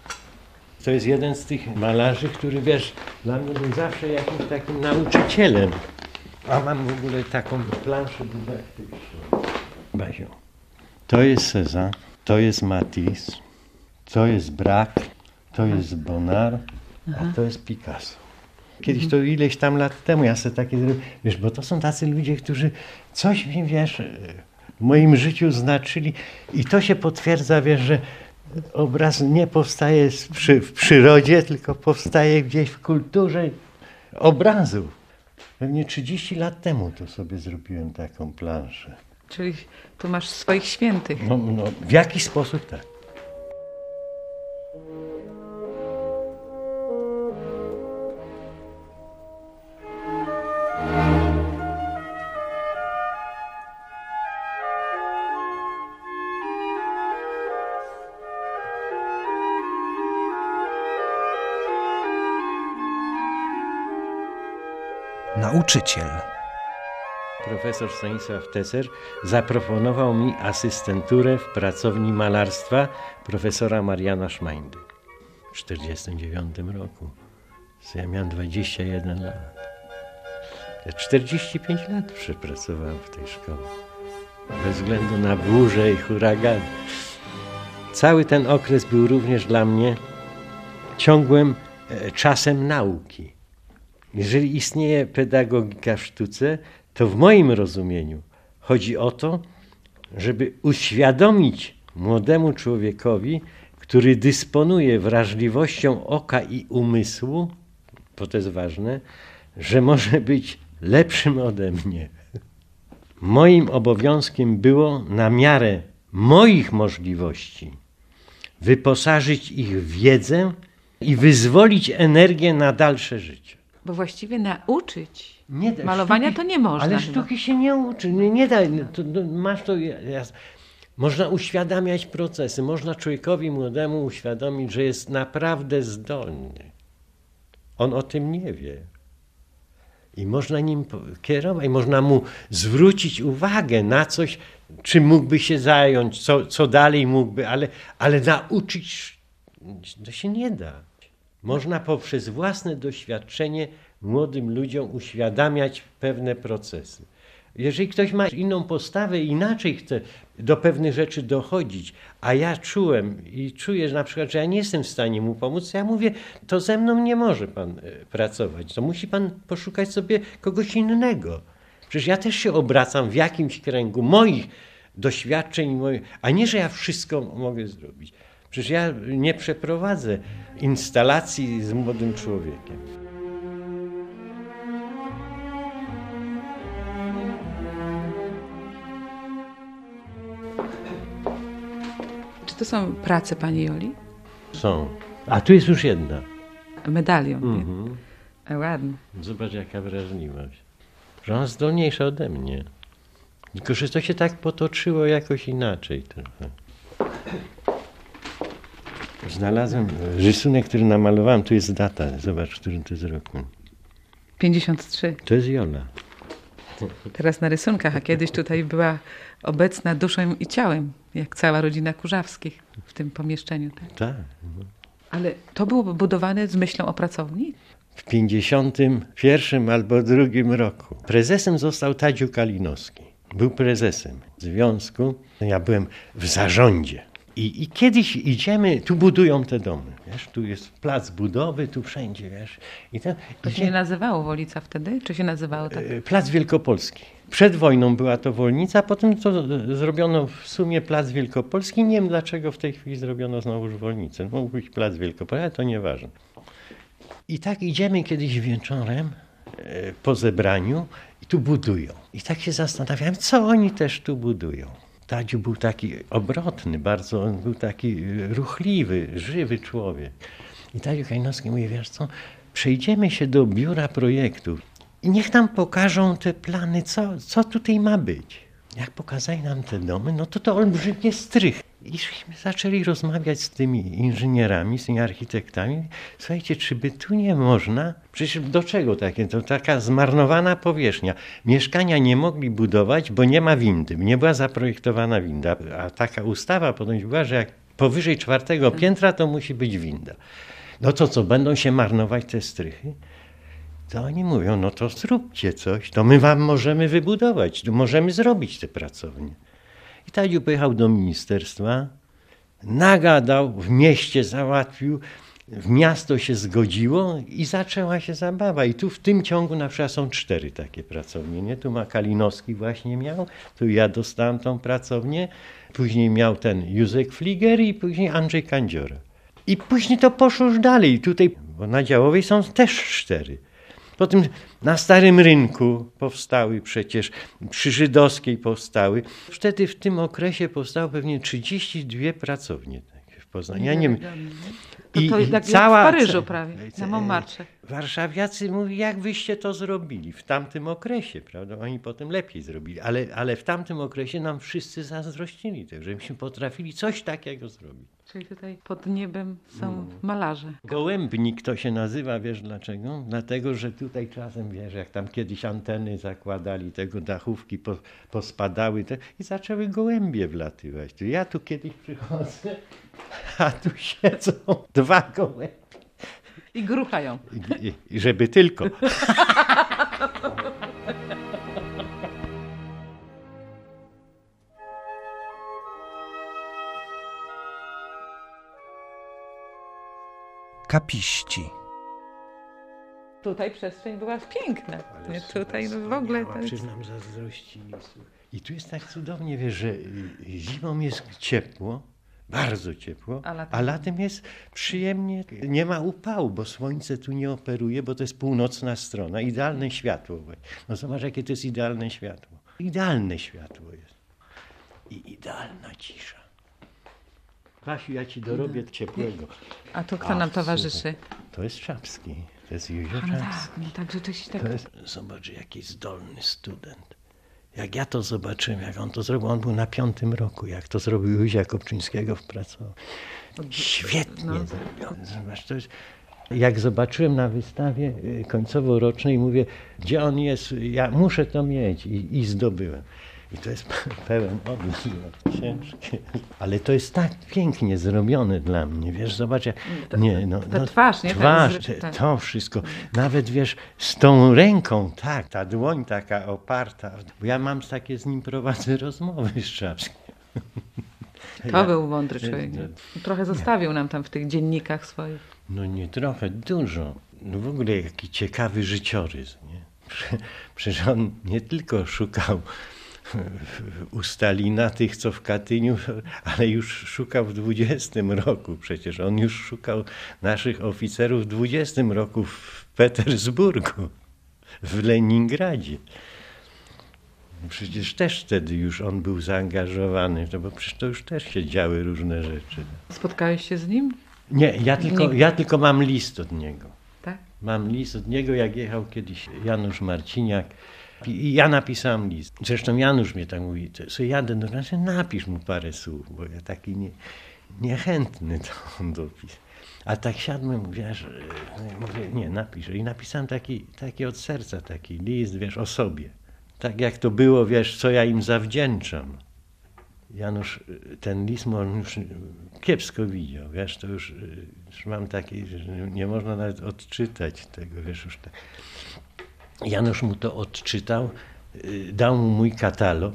To jest jeden z tych malarzy, który, wiesz, dla mnie był zawsze jakimś takim nauczycielem. A mam w ogóle taką planszę dydaktyczną. Baziu, to jest Cézanne, to jest Matisse, to jest Braque, to jest Bonnard, a to jest Picasso. Kiedyś to ileś tam lat temu ja sobie takie zrobiłem, wiesz, bo to są tacy ludzie, którzy coś mi, wiesz, w moim życiu znaczyli i to się potwierdza, wiesz, że obraz nie powstaje przy, w przyrodzie, tylko powstaje gdzieś w kulturze obrazu. Pewnie trzydzieści lat temu to sobie zrobiłem taką planszę. Czyli tu masz swoich świętych. No, no, w jakiś sposób tak. Nauczyciel. Profesor Stanisław Teser zaproponował mi asystenturę w pracowni malarstwa profesora Mariana Szmajdy w tysiąc dziewięćset czterdziestym dziewiątym roku. Ja miałem dwadzieścia jeden lat. Ja czterdzieści pięć lat przepracowałem w tej szkole. Bez względu na burze i huragany. Cały ten okres był również dla mnie ciągłym czasem nauki. Jeżeli istnieje pedagogika w sztuce, To w moim rozumieniu chodzi o to, żeby uświadomić młodemu człowiekowi, który dysponuje wrażliwością oka i umysłu, bo to jest ważne, że może być lepszym ode mnie. Moim obowiązkiem było na miarę moich możliwości wyposażyć ich w wiedzę i wyzwolić energię na dalsze życie. Bo właściwie nauczyć nie, malowania sztuki, to nie można. Ale chyba. sztuki się nie uczy. Nie, nie da, to, to, masz to, jas, można uświadamiać procesy. Można człowiekowi młodemu uświadomić, że jest naprawdę zdolny. On o tym nie wie. I można nim kierować, można mu zwrócić uwagę na coś, czym mógłby się zająć, co, co dalej mógłby, ale, ale nauczyć to się nie da. Można poprzez własne doświadczenie młodym ludziom uświadamiać pewne procesy. Jeżeli ktoś ma inną postawę, inaczej chce do pewnych rzeczy dochodzić, a ja czułem i czuję, że na przykład, że ja nie jestem w stanie mu pomóc, ja mówię, to ze mną nie może pan pracować, to musi pan poszukać sobie kogoś innego. Przecież ja też się obracam w jakimś kręgu moich doświadczeń, a nie, że ja wszystko mogę zrobić. Przecież ja nie przeprowadzę instalacji z młodym człowiekiem. Czy to są prace pani Joli? Są. A tu jest już jedna. Medalion, Mhm. nie? A ładny. Zobacz, jaka wrażliwość. Że ona zdolniejsza ode mnie. Tylko, że to się tak potoczyło jakoś inaczej trochę. Znalazłem rysunek, który namalowałem. Tu jest data. Zobacz, w którym to jest roku. pięćdziesiąt trzy. To jest Jola. Teraz na rysunkach, a kiedyś tutaj była obecna duszą i ciałem, jak cała rodzina Kurzawskich w tym pomieszczeniu. Tak? Tak. Ale to było budowane z myślą o pracowni? W pięćdziesiątym pierwszym albo drugim roku. Prezesem został Tadziu Kalinowski. Był prezesem związku. Ja byłem w zarządzie. I, I kiedyś idziemy, tu budują te domy, wiesz, tu jest plac budowy, tu wszędzie, wiesz. I tam To się idzie... nie nazywało Wolica wtedy? Czy się nazywało tak? Plac Wielkopolski. Przed wojną była to Wolnica, a potem to zrobiono w sumie Plac Wielkopolski. Nie wiem, dlaczego w tej chwili zrobiono znowuż Wolnicę. Mógł być Plac Wielkopolski, ale to nieważne. I tak idziemy kiedyś wieczorem po zebraniu i tu budują. I tak się zastanawiałem, co oni też tu budują. Tadziu był taki obrotny, bardzo, on był taki ruchliwy, żywy człowiek. I Tadziu Kalinowski mówi, wiesz co, przejdziemy się do biura projektów i niech nam pokażą te plany, co, co tutaj ma być. Jak pokazali nam te domy, no to to olbrzymie strych. I żeśmy zaczęli rozmawiać z tymi inżynierami, z tymi architektami. Słuchajcie, czy by tu nie można? Przecież do czego takie? To taka zmarnowana powierzchnia. Mieszkania nie mogli budować, bo nie ma windy. Nie była zaprojektowana winda. A taka ustawa ponoć była, że jak powyżej czwartego piętra, to musi być winda. No to co, będą się marnować te strychy? To oni mówią, no to zróbcie coś, to my wam możemy wybudować, to możemy zrobić te pracownie. I Tadziu pojechał do ministerstwa, nagadał, w mieście załatwił, w miasto się zgodziło i zaczęła się zabawa. I tu w tym ciągu na przykład są cztery takie pracownie. Nie? Tu ma Kalinowski właśnie miał, tu ja dostałem tą pracownię, później miał ten Józek Fliger i później Andrzej Kandziora. I później to poszło już dalej. Tutaj, bo na Działowej są też cztery. Potem na Starym Rynku powstały przecież, przy Żydowskiej powstały. Wtedy w tym okresie powstało pewnie trzydzieści dwie pracownie w Poznaniu. Ja nie wiem. To, to I, jak cała, w Paryżu prawie, na Montmartre. Warszawiacy mówią, jak wyście to zrobili w tamtym okresie, prawda? Oni potem lepiej zrobili, ale, ale w tamtym okresie nam wszyscy zazdrościli tego, że myśmy potrafili coś takiego zrobić. Czyli tutaj pod niebem są malarze. Gołębnik to się nazywa, wiesz dlaczego? Dlatego, że tutaj czasem, wiesz, jak tam kiedyś anteny zakładali, tego dachówki po, pospadały te, i zaczęły gołębie wlatywać. Ja tu kiedyś przychodzę, a tu siedzą dwa gołębie. I gruchają. I, i, i żeby tylko. Kapiści. Tutaj przestrzeń była piękna. Nie? Tutaj no w ogóle... To jest... Czy nam zazdrościli. I tu jest tak cudownie, wiesz, że zimą jest ciepło, bardzo ciepło, a latem, a latem jest przyjemnie, nie ma upału, bo słońce tu nie operuje, bo to jest północna strona, idealne światło. No zobacz, jakie to jest idealne światło. Idealne światło jest. I idealna cisza. Basiu, ja ci dorobię ciepłego. A to kto nam towarzyszy? To jest Czapski, to jest Józef no Czapski. Tak, no tak, rzeczywiście tak. To jest, zobacz, jaki zdolny student. Jak ja to zobaczyłem, jak on to zrobił, on był na piątym roku, jak to zrobił Józia Kopczyńskiego w pracowni. Świetnie no. zrobione. Zobacz, to jest... Jak zobaczyłem na wystawie końcowo-rocznej, mówię, gdzie on jest, ja muszę to mieć i, i zdobyłem. I to jest pełen odlew, ciężkie. Ale to jest tak pięknie zrobione dla mnie, wiesz, zobacz, jak, nie, no, ta no, twarz, nie? Twarz, te, to wszystko, nawet wiesz, z tą ręką, tak, ta dłoń taka oparta, bo ja mam takie z nim prowadzę rozmowy z Czapskim. To ja, był mądry człowiek. Trochę zostawił nie. nam tam w tych dziennikach swoich. No nie trochę, dużo. No w ogóle jaki ciekawy życiorys, nie? Przecież on nie tylko szukał u Stalina tych, co w Katyniu, ale już szukał w dwudziestym roku. Przecież on już szukał naszych oficerów w dwudziestym roku w Petersburgu, w Leningradzie. Przecież też wtedy już on był zaangażowany, no bo przecież to już też się działy różne rzeczy. Spotkałeś się z nim? Nie, ja tylko, ja tylko mam list od niego. Tak? Mam list od niego, jak jechał kiedyś Janusz Marciniak. I ja napisałem list. Zresztą Janusz mnie tak mówi, co jadę do nas, napisz mu parę słów, bo ja taki nie, niechętny to on dopis. A tak siadłem, wiesz, mówię, nie, napiszę. I napisałem taki, taki od serca, taki list, wiesz, o sobie. Tak jak to było, wiesz, co ja im zawdzięczam. Janusz, ten list on już kiepsko widział, wiesz, to już, już mam taki, że nie można nawet odczytać tego, wiesz, już tak. Janusz mu to odczytał, dał mu mój katalog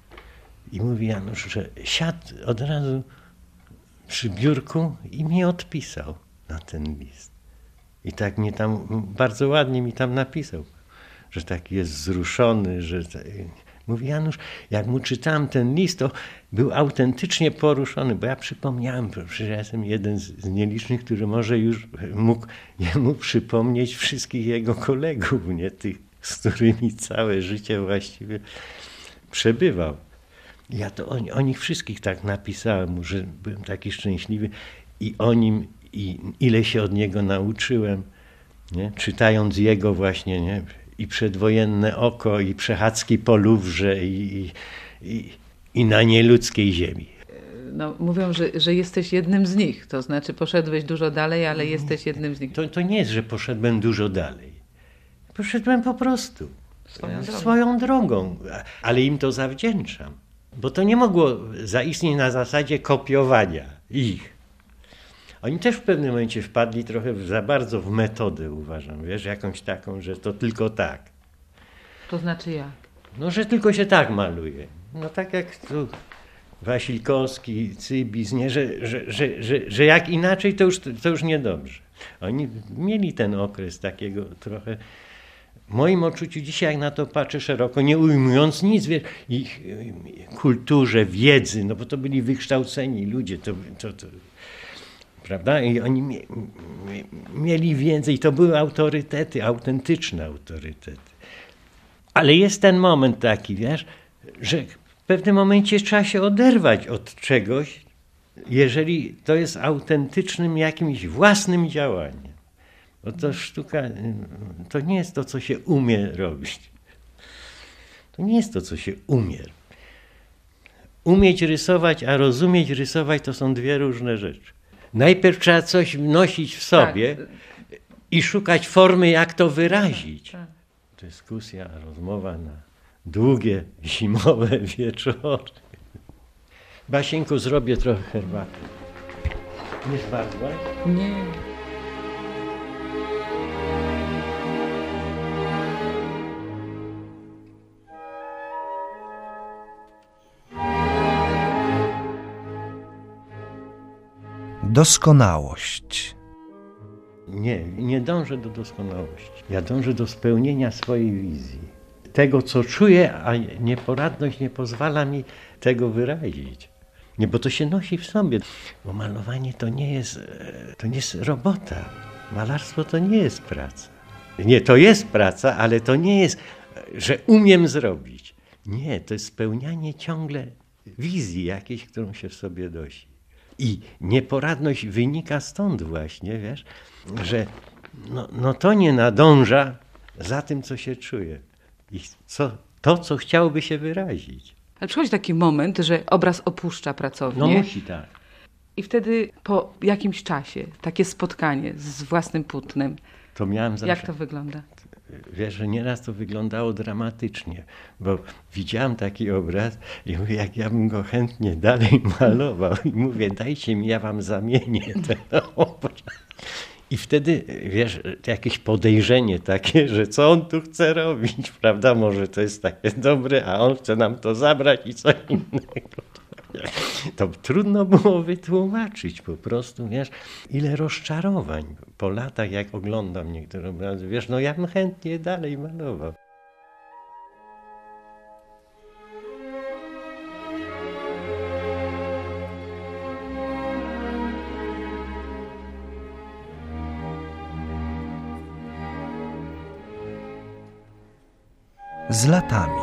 i mówi Janusz, że siadł od razu przy biurku i mi odpisał na ten list. I tak mnie tam, bardzo ładnie mi tam napisał, że taki jest wzruszony, że... Mówi Janusz, jak mu czytałem ten list, to był autentycznie poruszony, bo ja przypomniałem, że ja jestem jeden z, z nielicznych, który może już mógł jemu przypomnieć wszystkich jego kolegów, nie tych, z którymi całe życie właściwie przebywał. Ja to o, o nich wszystkich tak napisałem, że byłem taki szczęśliwy i o nim, i ile się od niego nauczyłem, nie? Czytając jego właśnie, nie? I Przedwojenne oko, i Przechadzki po Luwrze, i, i, i na nieludzkiej ziemi. No, mówią, że, że jesteś jednym z nich, to znaczy poszedłeś dużo dalej, ale jesteś jednym z nich. To, to nie jest, że poszedłem dużo dalej. Poszedłem po prostu swoją drogą. swoją drogą, ale im to zawdzięczam. Bo to nie mogło zaistnieć na zasadzie kopiowania ich. Oni też w pewnym momencie wpadli trochę w, za bardzo w metodę, uważam, wiesz, jakąś taką, że to tylko tak. To znaczy jak? No, że tylko się tak maluje. No tak jak tu Wasilkowski, Cybis, nie, że, że, że, że, że jak inaczej, to już, to już niedobrze. Oni mieli ten okres takiego trochę, w moim odczuciu dzisiaj, jak na to patrzę szeroko, nie ujmując nic, wiesz, ich kulturze, wiedzy, no bo to byli wykształceni ludzie, to... to, to prawda? I oni mie, mie, mieli więcej, i to były autorytety, autentyczne autorytety. Ale jest ten moment taki, wiesz, że w pewnym momencie trzeba się oderwać od czegoś, jeżeli to jest autentycznym jakimś własnym działaniem. Bo to sztuka, to nie jest to, co się umie robić. To nie jest to, co się umie. Umieć rysować, a rozumieć rysować, to są dwie różne rzeczy. Najpierw trzeba coś nosić w sobie tak. i szukać formy, jak to wyrazić. Tak. Dyskusja, rozmowa na długie, zimowe wieczory. Basieńku, zrobię trochę herbaty. Nie zmarzłaś? Nie. Doskonałość. Nie, nie dążę do doskonałości. Ja dążę do spełnienia swojej wizji. Tego, co czuję, a nieporadność nie pozwala mi tego wyrazić. Nie, bo to się nosi w sobie. Bo malowanie to nie jest, to nie jest robota. Malarstwo to nie jest praca. Nie, to jest praca, ale to nie jest, że umiem zrobić. Nie, to jest spełnianie ciągle wizji jakiejś, którą się w sobie nosi. I nieporadność wynika stąd właśnie, wiesz, że no, no to nie nadąża za tym, co się czuje. I co, to, co chciałoby się wyrazić. Ale przychodzi taki moment, że obraz opuszcza pracownię. No musi, tak. I wtedy po jakimś czasie takie spotkanie z własnym płótnem. To miałem zawsze. Jak to wygląda? Wiesz, że nieraz to wyglądało dramatycznie, bo widziałem taki obraz i mówię, jak ja bym go chętnie dalej malował. I mówię, dajcie mi, ja wam zamienię ten obraz. I wtedy, wiesz, jakieś podejrzenie takie, że co on tu chce robić, prawda? Może to jest takie dobre, a on chce nam to zabrać i co innego. To trudno było wytłumaczyć po prostu, wiesz, ile rozczarowań po latach, jak oglądam niektóre obrazy, wiesz, no ja bym chętnie dalej malował. Z latami.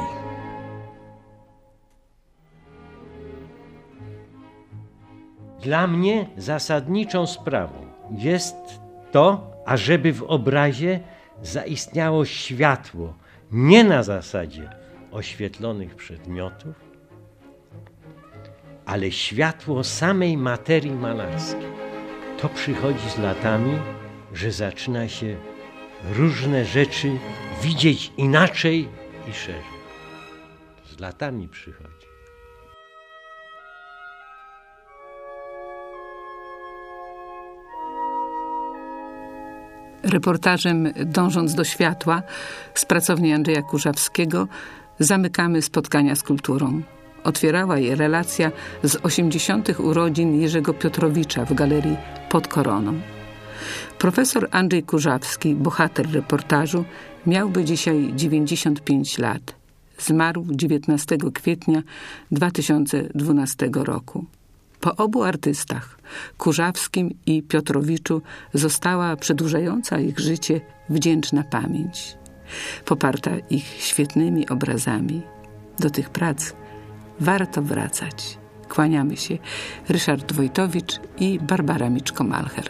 Dla mnie zasadniczą sprawą jest to, ażeby w obrazie zaistniało światło nie na zasadzie oświetlonych przedmiotów, ale światło samej materii malarskiej. To przychodzi z latami, że zaczyna się różne rzeczy widzieć inaczej i szerzej. To z latami przychodzi. Reportażem Dążąc do światła z pracowni Andrzeja Kurzawskiego zamykamy spotkania z kulturą. Otwierała je relacja z osiemdziesiątych urodzin Jerzego Piotrowicza w galerii Pod Koroną. Profesor Andrzej Kurzawski, bohater reportażu, miałby dzisiaj dziewięćdziesiąt pięć lat. Zmarł dziewiętnastego kwietnia dwa tysiące dwunastego roku. Po obu artystach, Kurzawskim i Piotrowiczu, została przedłużająca ich życie wdzięczna pamięć, poparta ich świetnymi obrazami. Do tych prac warto wracać. Kłaniamy się. Ryszard Wojtowicz i Barbara Miczko-Malcher.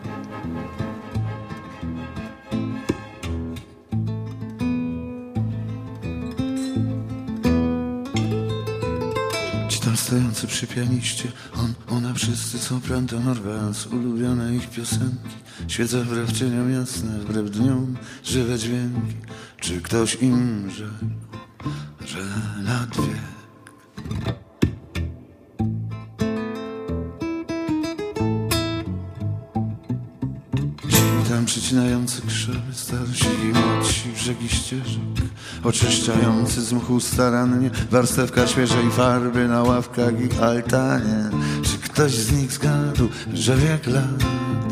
Stojący przy pianiście, on, ona, wszyscy są Pranton Orleans, ulubione ich piosenki. Świeca wbrew cieniom jasne, wbrew dniom żywe dźwięki. Czy ktoś im rzekł, że lat wiek? Ci tam przycinający krzewy, starsi i młodsi, brzegi ścieżek, oczyszczający z mchu starannie warstewka świeżej farby na ławkach i altanie. Czy ktoś z nich zgadł, że wiek lat?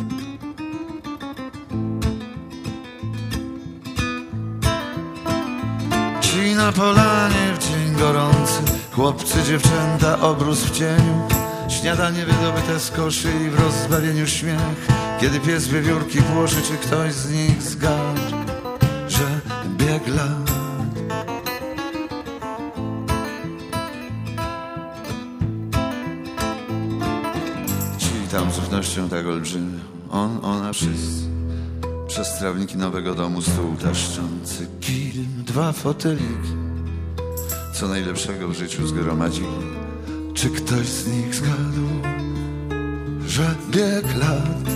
Ci na polanie w dzień gorący, chłopcy, dziewczęta, obrus w cieniu, śniadanie wydobyte z koszy i w rozbawieniu śmiech. Kiedy pies wiewiórki płoszy, czy ktoś z nich zgadł, że bieg lat? Tam z ufnością tak olbrzymią, on, ona, wszyscy przez trawniki nowego domu, stół taszczący, kilim, dwa foteliki, co najlepszego w życiu zgromadzili. Czy ktoś z nich zgadł, że bieg lat?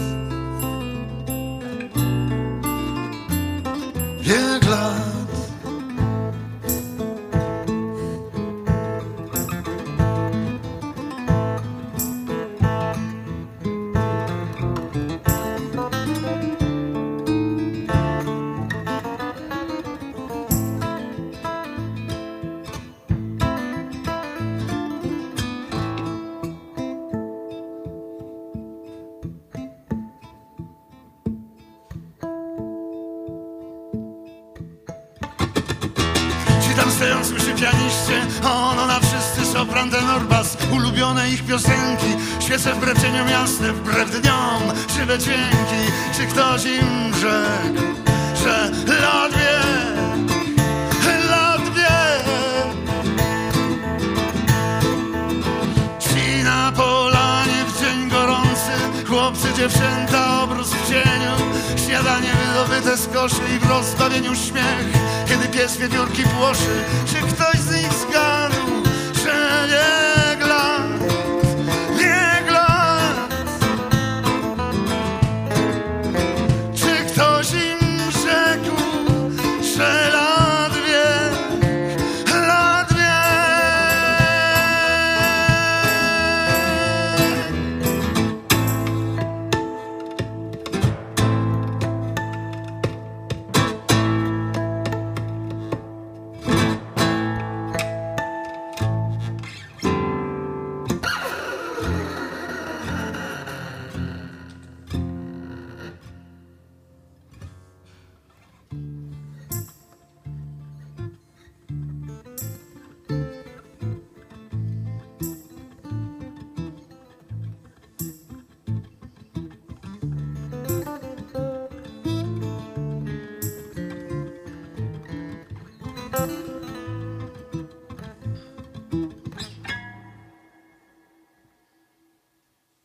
Bieg lat. Stoją słyszy pianiście, ono na wszyscy sopran tenor bas. Ulubione ich piosenki, świece wbrew cieniom jasne, wbrew dniom żywe dźwięki. Czy ktoś im rzekł, że lot wie, lot wie? Ci na polanie w dzień gorący, chłopcy, dziewczęta, obrus w cieniu. Śniadanie wydobyte z koszy i w rozbawieniu śmiech, kiedy pies wiewiórki płoszy. Czy ktoś z nich zgadł, że nie?